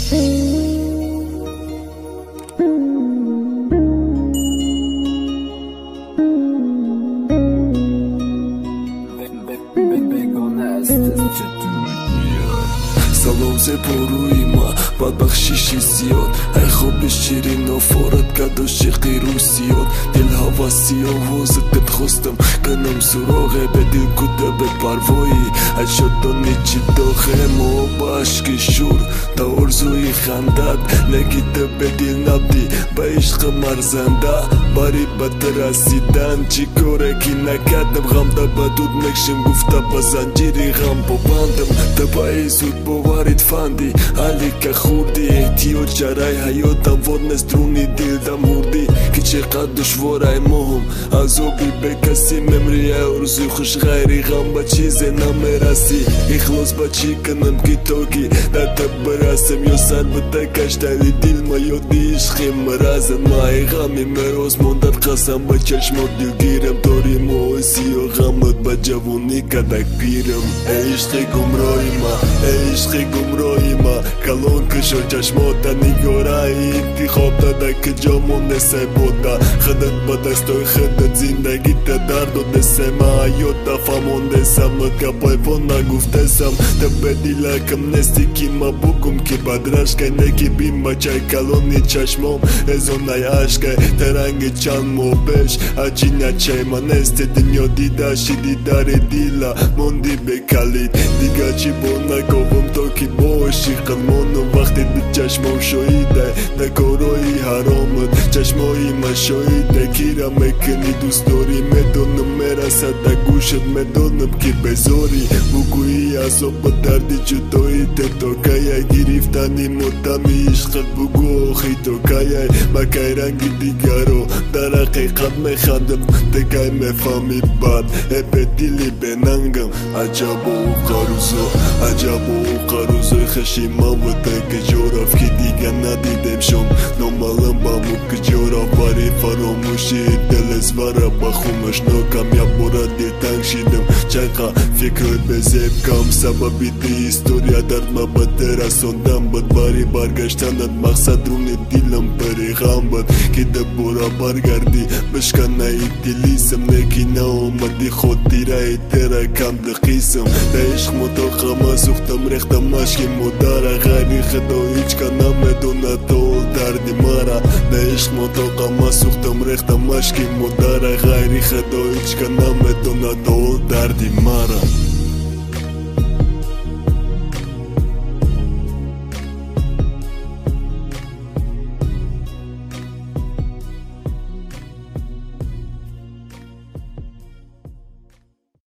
Salon se poruima, bad bakhshishi ziyod Ay khobish chirin oforad gadoshi qirusiyod Dil havasiyod vozqet khostam Kanam suroghe be dil kude be parvoyi Ay shodoni chi dokhem o bashki shur Ta orzui khandad Negite be dil nabdi Ba ishq marzanda Bari batrasidan Chi kore ki nakadam Ghamda badud mekshim gufta ba zanjiri gham bo bandam Tabai zud bo varit fandi Ali ka khurdi Ehtiyoj jaraj hayotam Vodne struni dil da murdi Ki cheqad dushvor ay mohum Azobi be kasi memri ay urzu khush ghairi gham ba chize na merasi Ikhlos ba chi kanam ki toki Da tab barasam yo sar bata kashtali dil ma yo di ishqim marazan Ma ay ghami meroz mondat qasam ba chashmot dil giram Tori mo siyo ghamot ba javuni kadak piram Ey ishqi gumroima Ey ishqi gumroima Kalon kësho chashmota nigorai Inti khopta da këgjo munde se bota Khëdët bëta stoj khëdët zindagi të dardo Dese ma ajota famonde sa Më ka pojpon na guftesam Të bedila këm nesti ki ma bukum Ki badrashkaj ne ki bim ma qaj kaloni qashmom E zonaj ashkaj të rangi qanë mo besh A qinja qaj ma nesti të njo dida Shi didare dila Mondi be kalit Diga qi bo na kovëm to ki bo Shikën monë vaktit bë qashmom shojide Dhe koroj i haromët Qashmoj i ma shojide Kira me këni dustori Me do në mera sa da gushët Me do në pki bezori Buku i aso për dardi që do i të tokajaj Girif tani motami ishqët buku ohi tokajaj Ma kaj rangi digaro Dara qeqat me khadëm Dhe kaj me fami bat E betili benangëm Ajabo u qaruzo Ajabo u qaruzo Khashima vëtë këgjora Fki diga na didem shumë No malëm ba mu këgjora Bari faro mushi Deles vara ba khumësh No kam ja bora ditang shidëm Qajka fikroj bezeb kam Sababi të historia Dart ma bëtëra sondam Bët bari bargashtanat Maksat runit dilëm për i gambët Kide bora bargardi Bëshka na i tilisëm Ne kina o më di khotira I tëra kam dhe kisëm Dhe ishq mu to kama Suhtëm rehtëm ashkim mu dara Gari khëdo iq ka na me do në tol Dardi mara Dhe ishq mu to kama Suhtëm rehtëm ashkim mu dara Gari khëdo iq ka na me do në tol Dardi mara